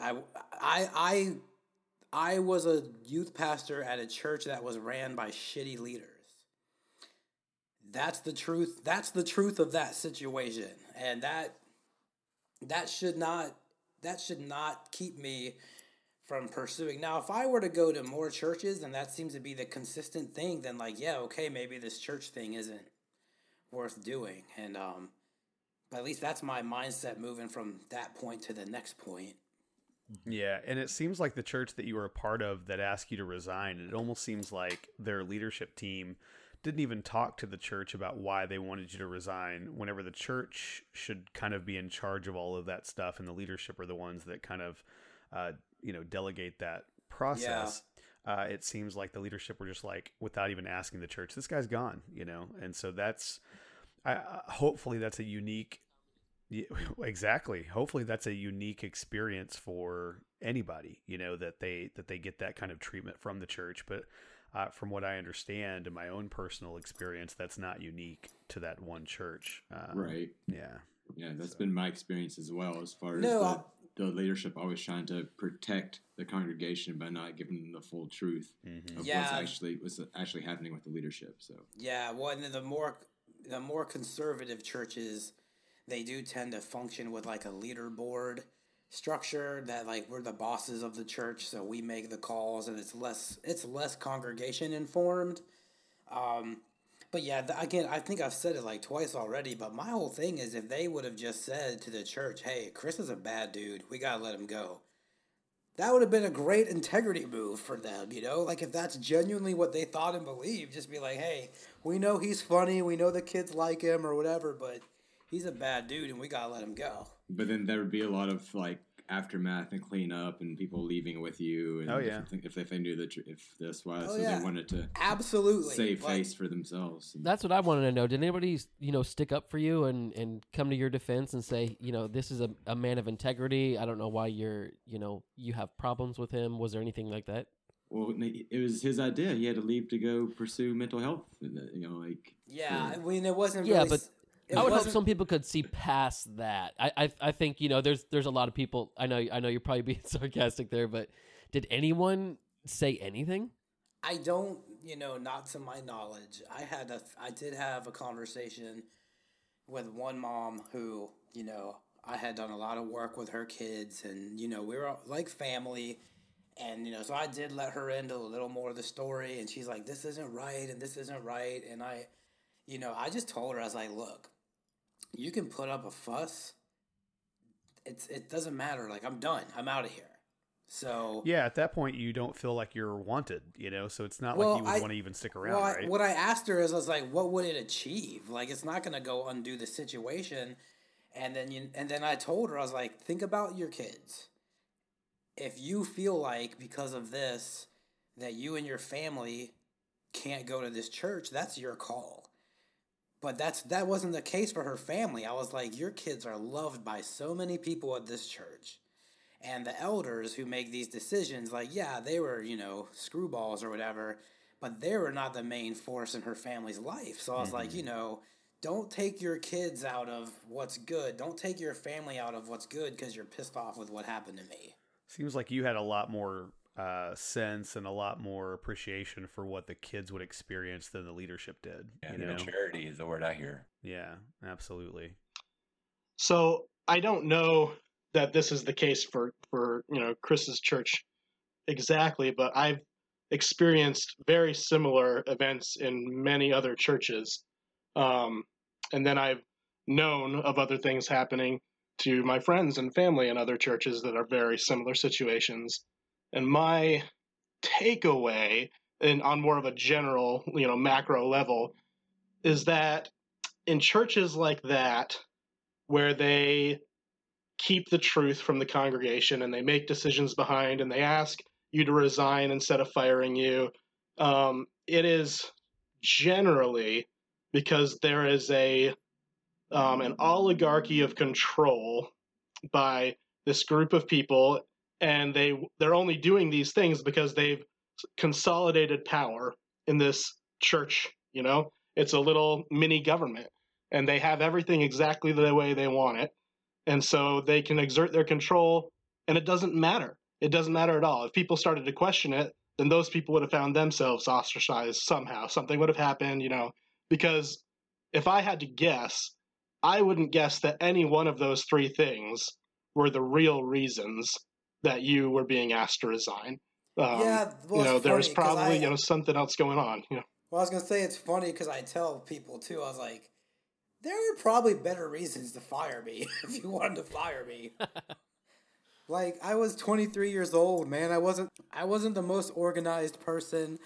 I was a youth pastor at a church that was ran by shitty leaders. That's the truth. That's the truth of that situation, and that should not keep me from pursuing. Now, if I were to go to more churches and that seems to be the consistent thing, then like, yeah, okay, maybe this church thing isn't worth doing. And but at least that's my mindset moving from that point to the next point. Yeah, and it seems like the church that you were a part of that asked you to resign, it almost seems like their leadership team didn't even talk to the church about why they wanted you to resign, whenever the church should kind of be in charge of all of that stuff, and the leadership are the ones that kind of delegate that process. Yeah. It seems like the leadership were just like, without even asking the church, this guy's gone, and so that's hopefully that's a unique. Exactly. Hopefully that's a unique experience for anybody, that they get that kind of treatment from the church. But from what I understand in my own personal experience, that's not unique to that one church. Right. Yeah. Yeah, that's been my experience as well, as far as the leadership always trying to protect the congregation by not giving them the full truth of what's actually happening with the leadership. So yeah, well, and the more conservative churches, they do tend to function with like a leader board structure that like we're the bosses of the church, so we make the calls, and it's less congregation informed. But But yeah, again, I think I've said it like twice already, but my whole thing is if they would have just said to the church, hey, Chris is a bad dude, we gotta let him go. That would have been a great integrity move for them, you know? Like, if that's genuinely what they thought and believed, just be like, hey, we know he's funny, we know the kids like him or whatever, but he's a bad dude and we gotta let him go. But then there would be a lot of, like, aftermath and cleanup and people leaving with you. And if they knew if this was, so they wanted to absolutely save face for themselves. That's what I wanted to know. Did anybody, stick up for you and come to your defense and say, this is a man of integrity. I don't know why you have problems with him. Was there anything like that? Well, it was his idea. He had to leave to go pursue mental health. Yeah, I mean, it wasn't. Yeah, really, but I would hope some people could see past that. I think there's a lot of people. I know you're probably being sarcastic there, but did anyone say anything? I don't, not to my knowledge. I did have a conversation with one mom who, I had done a lot of work with her kids, and we were like family, and so I did let her into a little more of the story, and she's like, this isn't right, and this isn't right, and I just told her, I was like, look, you can put up a fuss. It doesn't matter. Like, I'm done. I'm out of here. So yeah, at that point, you don't feel like you're wanted, So it's not like you would want to even stick around, right? What I asked her is, I was like, what would it achieve? Like, it's not going to go undo the situation. And then I told her, I was like, think about your kids. If you feel like because of this that you and your family can't go to this church, that's your call. But that wasn't the case for her family. I was like, your kids are loved by so many people at this church. And the elders who make these decisions, like, yeah, they were, screwballs or whatever, but they were not the main force in her family's life. So I was like, don't take your kids out of what's good. Don't take your family out of what's good because you're pissed off with what happened to me. Seems like you had a lot more sense and a lot more appreciation for what the kids would experience than the leadership did. Yeah, maturity is the word I hear. Yeah, absolutely. So I don't know that this is the case for Chris's church exactly, but I've experienced very similar events in many other churches. And then I've known of other things happening to my friends and family in other churches that are very similar situations. And my takeaway, and on more of a general, macro level, is that in churches like that, where they keep the truth from the congregation and they make decisions behind and they ask you to resign instead of firing you, it is generally because there is an oligarchy of control by this group of people, and they're only doing these things because they've consolidated power in this church. It's a little mini government, and they have everything exactly the way they want it, and so they can exert their control, and it doesn't matter. It doesn't matter at all. If people started to question it, then those people would have found themselves ostracized somehow. Something would have happened, because if I had to guess, I wouldn't guess that any one of those three things were the real reasons that you were being asked to resign. There was probably something else going on. Well, I was gonna say it's funny because I tell people too. I was like, there are probably better reasons to fire me if you wanted to fire me. Like, I was 23 years old, man. I wasn't the most organized person.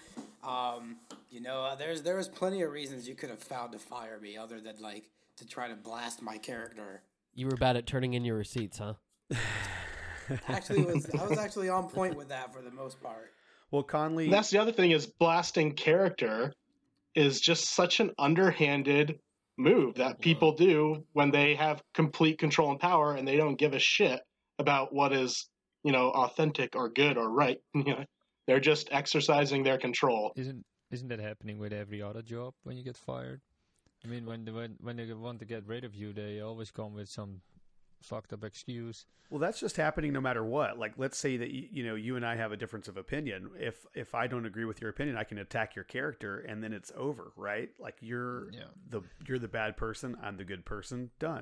There was plenty of reasons you could have found to fire me other than like to try to blast my character. You were bad at turning in your receipts, huh? I was actually on point with that for the most part. Well, Conley, that's the other thing, is blasting character is just such an underhanded move that people do when they have complete control and power, and they don't give a shit about what is, authentic or good or right. They're just exercising their control. Isn't that happening with every other job when you get fired? I mean, when they want to get rid of you, they always come with some fucked up excuse. Well, that's just happening no matter what. Like, let's say that you and I have a difference of opinion. If I don't agree with your opinion, I can attack your character, and then it's over, right? Like, you're the bad person, I'm the good person, done.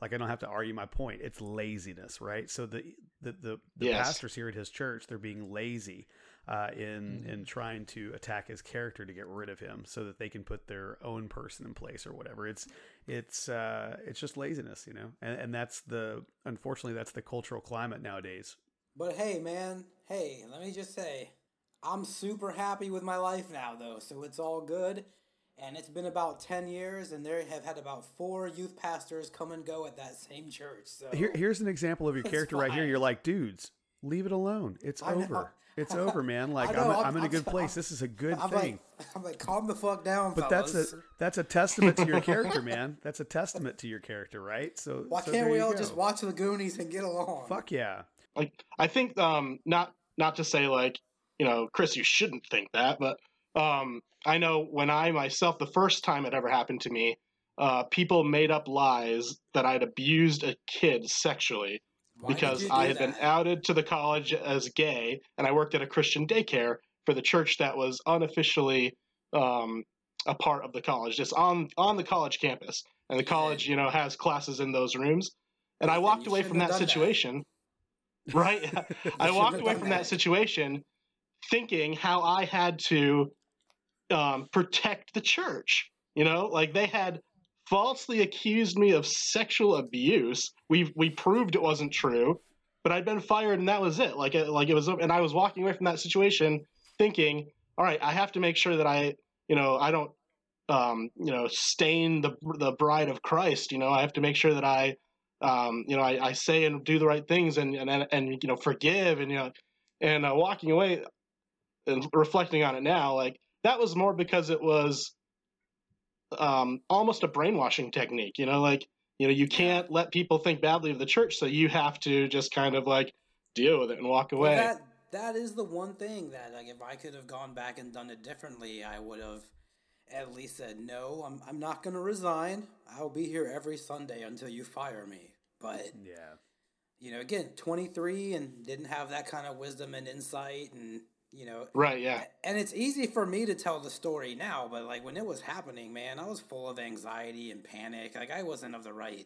Like I don't have to argue my point. It's laziness, right? So the Yes. pastors here at his church, they're being lazy in trying to attack his character to get rid of him, so that they can put their own person in place or whatever. It's just laziness, you know. And unfortunately that's the cultural climate nowadays. But hey, man, let me just say, I'm super happy with my life now, though, so it's all good. And it's been about 10 years, and they have had about 4 youth pastors come and go at that same church. So Here's an example of your It's character right here. fine. You're like, dudes, leave it alone. It's I know. over. It's over, man. Like I know, I'm in a good place. This is a good thing. I'm like, calm the fuck down, But fellas. that's a testament to your character, man. That's a testament to your character, right? So Why so can't there we you all go. just watch the Goonies and get along? Fuck yeah. Like I think not to say like, you know, Chris, you shouldn't think that, but I know when I myself, the first time it ever happened to me, people made up lies that I'd abused a kid sexually. Why did Because you do I had been that? outed to the college as gay, and I worked at a Christian daycare for the church that was unofficially a part of the college, just on the college campus. And the college, you know, has classes in those rooms. And I Ethan, walked you away shouldn't from have that done that. situation, right? I shouldn't walked have away done from that. that situation thinking how I had to protect the church. You know, like they had falsely accused me of sexual abuse. We proved it wasn't true, but I'd been fired and that was it. Like it was, and I was walking away from that situation thinking, all right, I have to make sure that I don't, stain the bride of Christ. You know, I have to make sure that I say and do the right things and forgive and walking away and reflecting on it now, like that was more because it was almost a brainwashing technique, you can't let people think badly of the church, so you have to just kind of like deal with it and walk away. Well, that is the one thing that, like, if I could have gone back and done it differently, I would have at least said, no, I'm not going to resign. I'll be here every Sunday until you fire me. But, Yeah. Again, 23 and didn't have that kind of wisdom and insight and, Right, yeah. And it's easy for me to tell the story now, but, like, when it was happening, man, I was full of anxiety and panic. Like, I wasn't of the right,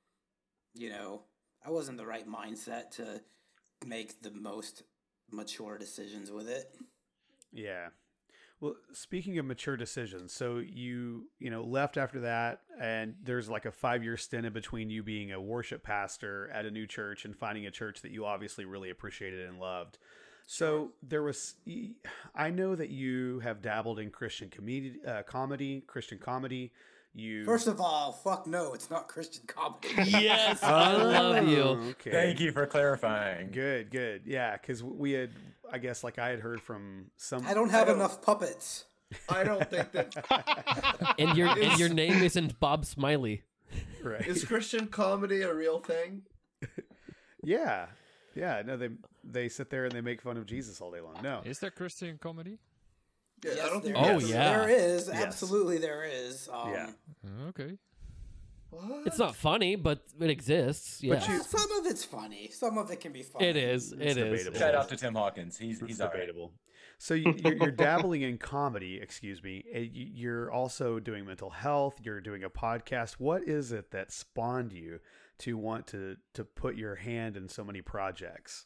I wasn't the right mindset to make the most mature decisions with it. Yeah. Well, speaking of mature decisions, so you left after that, and there's like a 5-year stint in between you being a worship pastor at a new church and finding a church that you obviously really appreciated and loved. So there was, I know that you have dabbled in Christian Christian comedy. First of all, fuck no, it's not Christian comedy. Yes, I love you. Okay. Thank you for clarifying. Good. Yeah, because we had, I guess, like I had heard from some. I don't have enough puppets. I don't think that And your name isn't Bob Smiley. Right. is Christian comedy a real thing. Yeah. No, they sit there and they make fun of Jesus all day long. No. Is there Christian comedy? Yeah, Yes, I don't think. there Oh, is. yeah. There is. Yes. Absolutely there is. Yeah. Okay. What? It's not funny, but it exists. Yeah. Some of it's funny. Some of it can be funny. It is. It is. debatable. Shout out to Tim Hawkins. He's It's all right. debatable. So you're dabbling in comedy, excuse me. You're also doing mental health. You're doing a podcast. What is it that spawned you to want to put your hand in so many projects?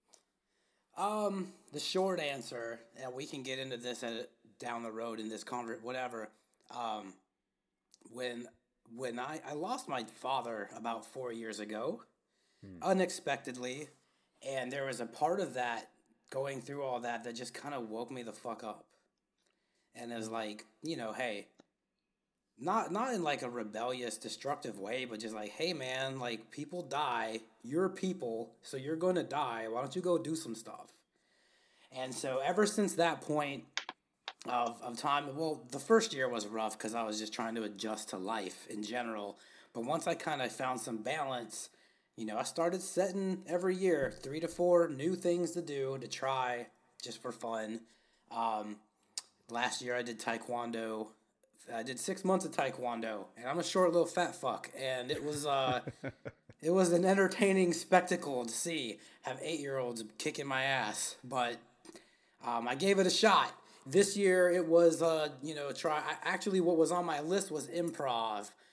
The short answer, and we can get into this down the road in this whatever. When I lost my father about 4 years ago, unexpectedly, and there was a part of that going through all that just kind of woke me the fuck up. And it was like, hey, not in like a rebellious, destructive way, but just like, hey man, like people die, you're people, so you're going to die. Why don't you go do some stuff? And so ever since that point of time, well, the first year was rough because I was just trying to adjust to life in general. But once I kind of found some balance, I started setting every year 3 to 4 new things to do, to try just for fun. Last year I did Taekwondo. I did 6 months of Taekwondo, and I'm a short little fat fuck. And it was it was an entertaining spectacle to see, have 8-year-olds kicking my ass. But I gave it a shot. This year it was, actually what was on my list was improv.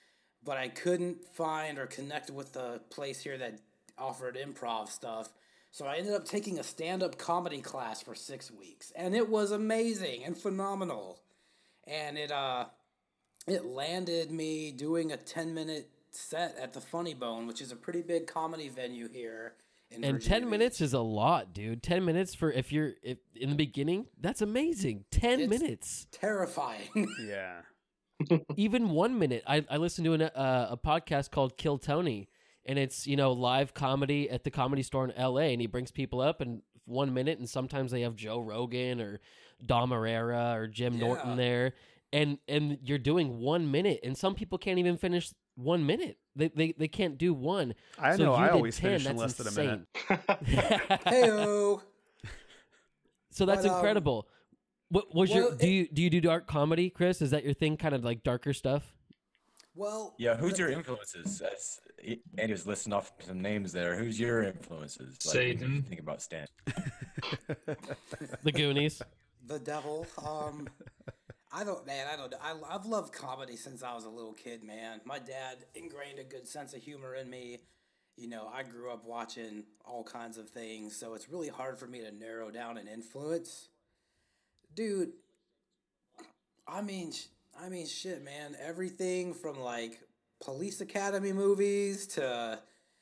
but I couldn't find or connect with the place here that offered improv stuff. So I ended up taking a stand-up comedy class for 6 weeks, and it was amazing and phenomenal. And it landed me doing a 10-minute set at the Funny Bone, which is a pretty big comedy venue here in And Virginia 10 Beach. minutes is a lot, dude. 10 minutes for if in the beginning, that's amazing. 10 It's minutes. Terrifying. Yeah. Even 1 minute. I listened to a podcast called Kill Tony, and it's, live comedy at the Comedy Store in LA, and he brings people up in 1 minute, and sometimes they have Joe Rogan or Dom Herrera or Jim Norton there. And you're doing 1 minute, and some people can't even finish 1 minute. They can't do one. I So know. you I did always 10, finish in that's less than a minute. insane. Heyo. So that's But, incredible. What was do you do dark comedy, Chris? Is that your thing, kind of like darker stuff? Well, Yeah, who's your influences? Andy was listing off some names there. Who's your influences? Like, when you Satan. think about stand. The Goonies. the devil. I don't know. I've loved comedy since I was a little kid, man. My dad ingrained a good sense of humor in me. I grew up watching all kinds of things, so it's really hard for me to narrow down an influence. Dude, I mean, shit, man. Everything from like Police Academy movies to,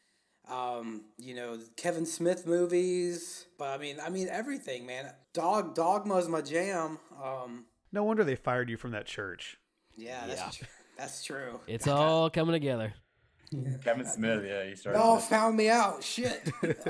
Kevin Smith movies. But I mean everything, man. Dogma's my jam. No wonder they fired you from that church. Yeah, that's true. It's all coming together. Kevin Smith, yeah, he started. Y'all found me out. Shit.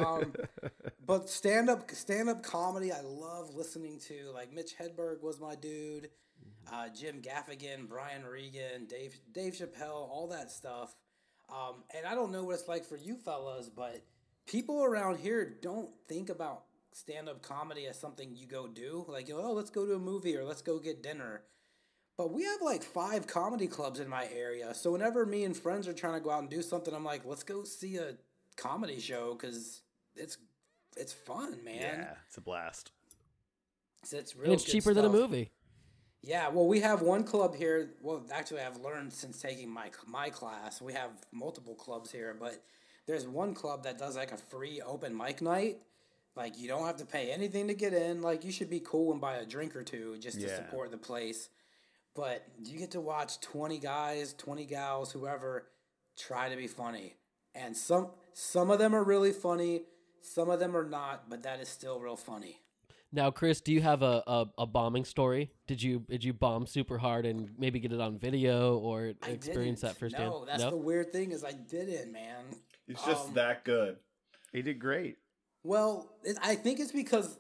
But stand-up comedy, I love listening to. Like Mitch Hedberg was my dude. Jim Gaffigan, Brian Regan, Dave Chappelle, all that stuff. And I don't know what it's like for you fellas, but people around here don't think about stand-up comedy as something you go do. Like, let's go to a movie or let's go get dinner. But we have like 5 comedy clubs in my area. So whenever me and friends are trying to go out and do something, I'm like, let's go see a comedy show because it's fun, man. Yeah, it's a blast. It's real And it's good cheaper than a stuff. movie. Yeah, well, we have one club here. Well, actually, I've learned since taking my class. We have multiple clubs here, but there's one club that does like a free open mic night. Like, you don't have to pay anything to get in. Like, you should be cool and buy a drink or two just to support the place. But you get to watch 20 guys, 20 gals, whoever, try to be funny. And some of them are really funny, some of them are not, but that is still real funny. Now, Chris, do you have a bombing story? Did you bomb super hard and maybe get it on video or experience that firsthand? No, that's the weird thing is I didn't, man. He's just that good. He did great. Well, I think it's because,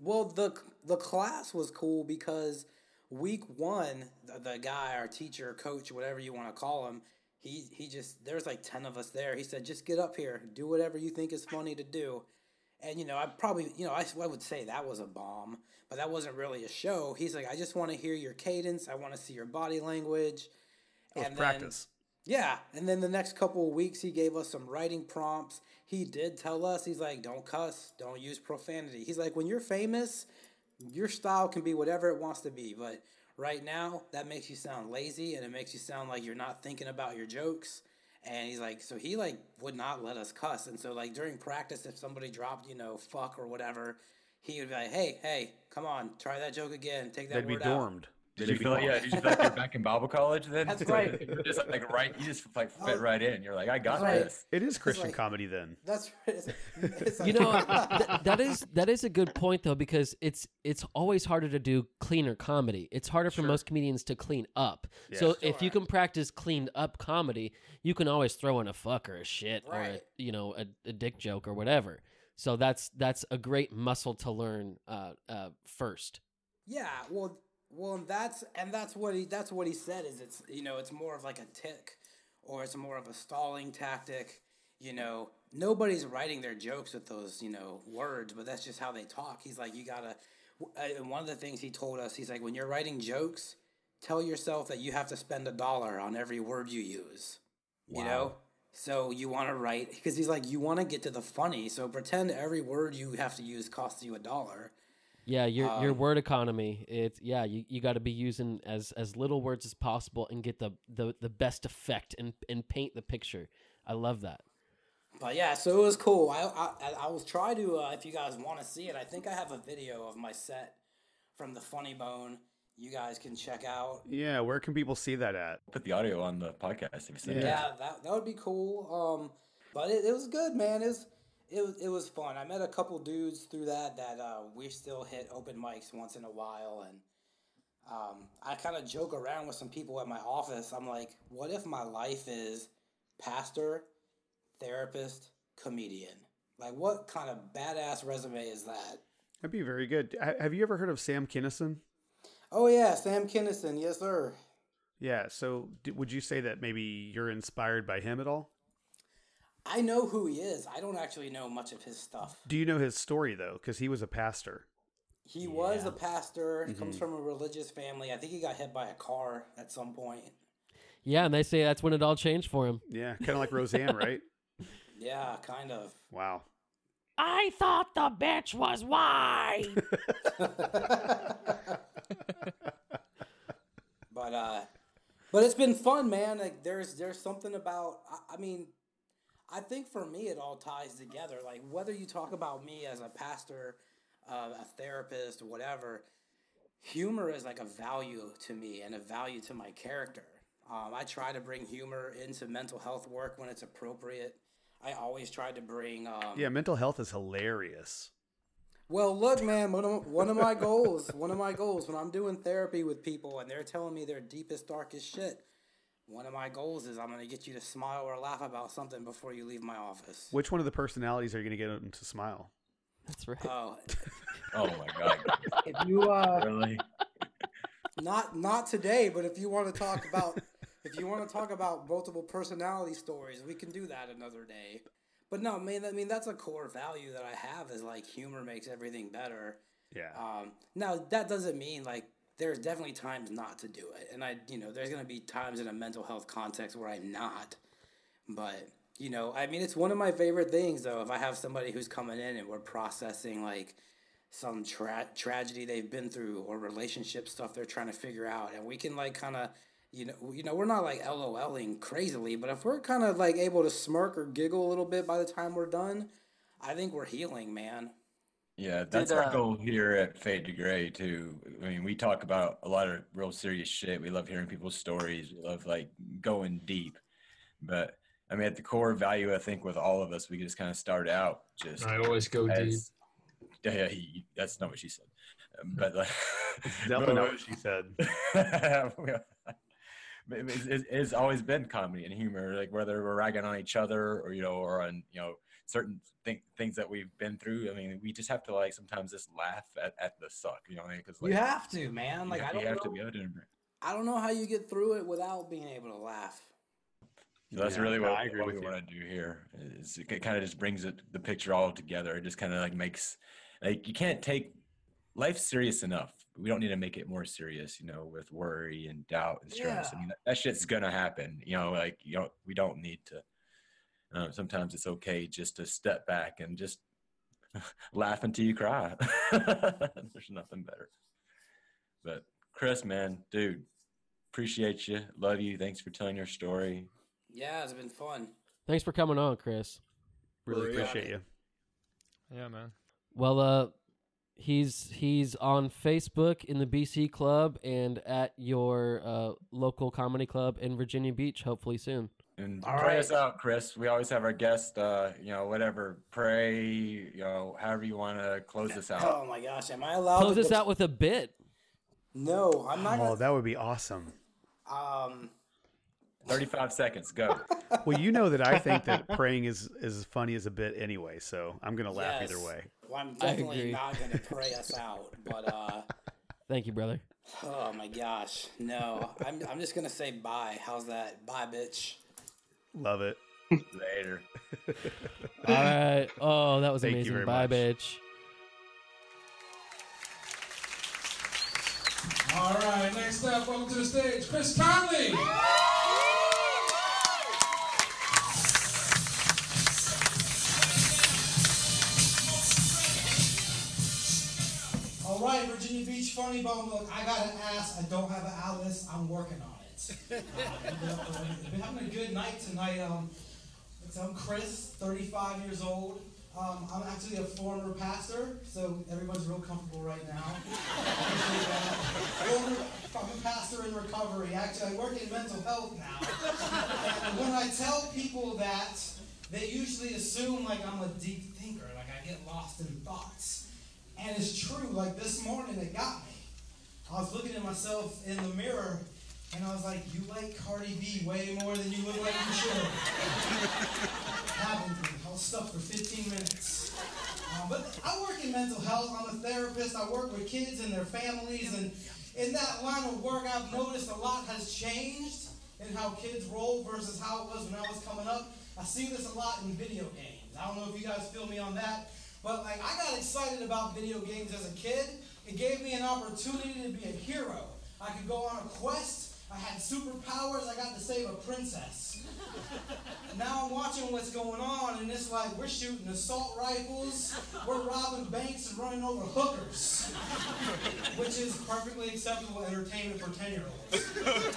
the class was cool because week 1, the guy, our teacher, coach, whatever you want to call him, he just, there's like 10 of us there. He said, just get up here, do whatever you think is funny to do. And, I probably, I would say that was a bomb, but that wasn't really a show. He's like, I just want to hear your cadence. I want to see your body language. It was practice. Yeah, and then the next couple of weeks, he gave us some writing prompts. He did tell us, he's like, don't cuss, don't use profanity. He's like, when you're famous, your style can be whatever it wants to be, but right now, that makes you sound lazy, and it makes you sound like you're not thinking about your jokes. And he's like, so he like would not let us cuss. And so like during practice, if somebody dropped, fuck or whatever, he would be like, hey, come on, try that joke again, take that They'd be word out. dormed. Did you feel like you're back in Bible college then? That's right. You're just you just like fit right in. You're like, I got Right. this. It is Christian like- comedy then. That's right. It's like, that is a good point though, because it's always harder to do cleaner comedy. It's harder for most comedians to clean up. Yeah. So if you can practice cleaned up comedy, you can always throw in a fuck or a shit Right. or a dick joke or whatever. So that's a great muscle to learn first. Yeah, well, and that's what he said is it's more of like a tick, or it's more of a stalling tactic. Nobody's writing their jokes with those words, but that's just how they talk. He's like, you gotta. And one of the things he told us, he's like, when you're writing jokes, tell yourself that you have to spend $1 on every word you use. So you want to write, because he's like, you want to get to the funny, so pretend every word you have to use costs you $1. Yeah, your word economy. It's you got to be using as little words as possible and get the best effect and paint the picture. I love that. But yeah, so it was cool. I was trying to if you guys want to see it, I think I have a video of my set from the Funny Bone. You guys can check out. Yeah, where can people see that at? Put the audio on the podcast if you send it. Yeah, that would be cool. But it was good, man. It was fun. I met a couple dudes through that we still hit open mics once in a while, and I kind of joke around with some people at my office. I'm like, what if my life is pastor, therapist, comedian? Like, what kind of badass resume is that? That'd be very good. Have you ever heard of Sam Kinison? Oh yeah, Sam Kinison, yes sir. Yeah, so would you say that maybe you're inspired by him at all? I know who he is. I don't actually know much of his stuff. Do you know his story, though? Because he was a pastor. He was a pastor. He comes from a religious family. I think he got hit by a car at some point. Yeah, and they say that's when it all changed for him. Yeah, kind of like Roseanne, right? Yeah, kind of. Wow. I thought the bitch was wide. But it's been fun, man. Like there's something about. I mean, I think for me it all ties together. Like whether you talk about me as a pastor, a therapist, whatever, humor is like a value to me and a value to my character. I try to bring humor into mental health work when it's appropriate. I always try to bring. Yeah, mental health is hilarious. Well, look, man, one of my goals when I'm doing therapy with people and they're telling me their deepest, darkest shit, one of my goals is I'm going to get you to smile or laugh about something before you leave my office. Which one of the personalities are you going to get them to smile? That's right. Oh, Oh my god. if you Really? not today, but if you want to talk about multiple personality stories, we can do that another day. But no, man, I mean that's a core value that I have is like humor makes everything better. Yeah. Now that doesn't mean like there's definitely times not to do it, and there's gonna be times in a mental health context where I'm not. But I mean, it's one of my favorite things though. If I have somebody who's coming in and we're processing like some tragedy they've been through or relationship stuff they're trying to figure out, and we can like kind of. We're not like LOLing crazily, but if we're kind of like able to smirk or giggle a little bit by the time we're done, I think we're healing, man. Yeah, that's our goal here at Fade to Gray too. I mean, we talk about a lot of real serious shit. We love hearing people's stories. We love like going deep. But I mean, at the core value, I think with all of us, we just kind of start out just. I always go deep. Yeah, that's not what she said. But like, Definitely not what she said. It's always been comedy and humor, like whether we're ragging on each other or or on certain things that we've been through. I mean, we just have to like sometimes just laugh at the suck, because like, you have to, man. Like you have to be able to. I don't know how you get through it without being able to laugh. That's really what we want to do here. It kind of just brings the picture all together. It just kind of like makes like you can't take life serious enough. We don't need to make it more serious, with worry and doubt and stress. Yeah. I mean, that shit's gonna happen. We don't need to. Sometimes it's okay just to step back and just laugh until you cry. There's nothing better. But Chris, man, dude, appreciate you, love you. Thanks for telling your story. Yeah, it's been fun. Thanks for coming on, Chris. Really appreciate you. Yeah, man. Well, he's on Facebook in the BC Club and at your local comedy club in Virginia Beach, hopefully soon. And pray us out, Chris. We always have our guest, whatever, pray, however you want to close this out. Oh my gosh, am I allowed Close to this out with a bit. No, I'm not. Oh, that would be awesome. 35 seconds, go. Well, you know that I think that praying is as funny as a bit anyway, so I'm going to laugh either way. Well, I'm definitely not going to pray us out, but thank you, brother. Oh my gosh, no. I'm just going to say bye. How's that? Bye, bitch. Love it. Later. All right. Oh, that was Thank you amazing. very Bye, much. bitch. All right, next up, welcome to the stage, Chris Conley. All right, Virginia Beach Funny Bone. Look, I got an ass. I don't have an Alice. I'm working on it. Been having a good night tonight. I'm Chris, 35 years old. I'm actually a former pastor, so everyone's real comfortable right now. I'm a pastor in recovery. Actually, I work in mental health now. And when I tell people that, they usually assume like I'm a deep thinker, like I get lost in thoughts. And it's true, like this morning it got me. I was looking at myself in the mirror and I was like, you like Cardi B way more than you look like you should. Happened to me. I was stuck for 15 minutes. But I work in mental health. I'm a therapist. I work with kids and their families. And in that line of work, I've noticed a lot has changed in how kids roll versus how it was when I was coming up. I see this a lot in video games. I don't know if you guys feel me on that. But like, I got excited about video games as a kid. It gave me an opportunity to be a hero. I could go on a quest. I had superpowers. I got to save a princess. Now I'm watching what's going on, and it's like we're shooting assault rifles, we're robbing banks and running over hookers, which is perfectly acceptable entertainment for 10-year-olds.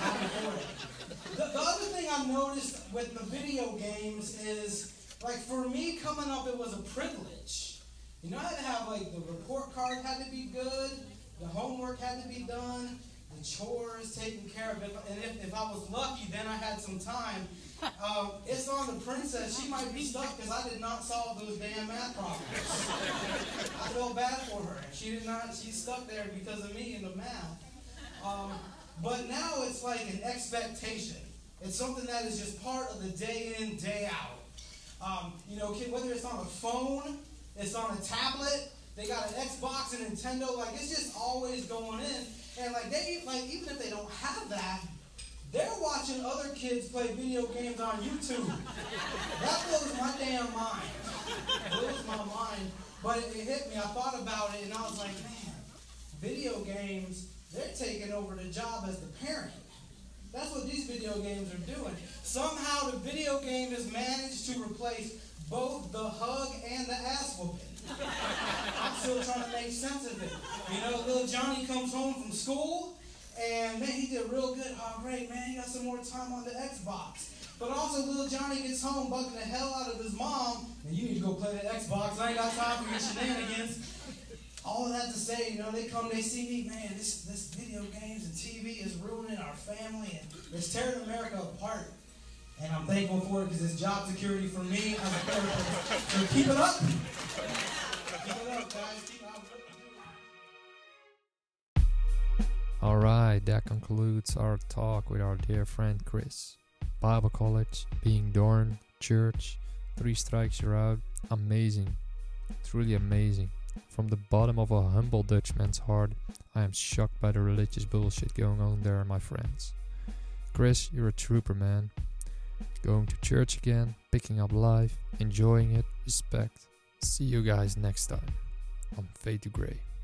The other thing I've noticed with the video games is, like, for me coming up, it was a privilege. You know, I had to have, like, the report card had to be good, the homework had to be done, the chores taken care of. And if I was lucky, then I had some time. It's on the princess. She might be stuck because I did not solve those damn math problems. I felt bad for her. She's stuck there because of me in the math. But now it's like an expectation. It's something that is just part of the day in, day out. You know, whether it's on a phone, it's on a tablet, they got an Xbox and Nintendo, like it's just always going in. And like even if they don't have that, they're watching other kids play video games on YouTube. That blows my damn mind. It blows my mind. But it hit me, I thought about it, and I was like, man, video games, they're taking over the job as the parent. That's what these video games are doing. Somehow the video game has managed to replace both the hug and the ass whooping. I'm still trying to make sense of it. You know, little Johnny comes home from school, and man, he did real good. Oh, great, man, he got some more time on the Xbox. But also, little Johnny gets home, bucking the hell out of his mom, and you need to go play the Xbox. I ain't got time for your shenanigans. All of that to say, you know, they come, they see me, man, this video games and TV is ruining our family, and it's tearing America apart. And I'm thankful for it because it's job security for me as a therapist. So keep it up. Keep it up, guys. Keep it up. Alright, that concludes our talk with our dear friend Chris. Bible college, being Dorn, church, 3 strikes you're out. Amazing. Truly amazing. From the bottom of a humble Dutchman's heart, I am shocked by the religious bullshit going on there, my friends. Chris, you're a trooper, man. Going to church again, picking up life, enjoying it, respect. See you guys next time on Fade to Grey.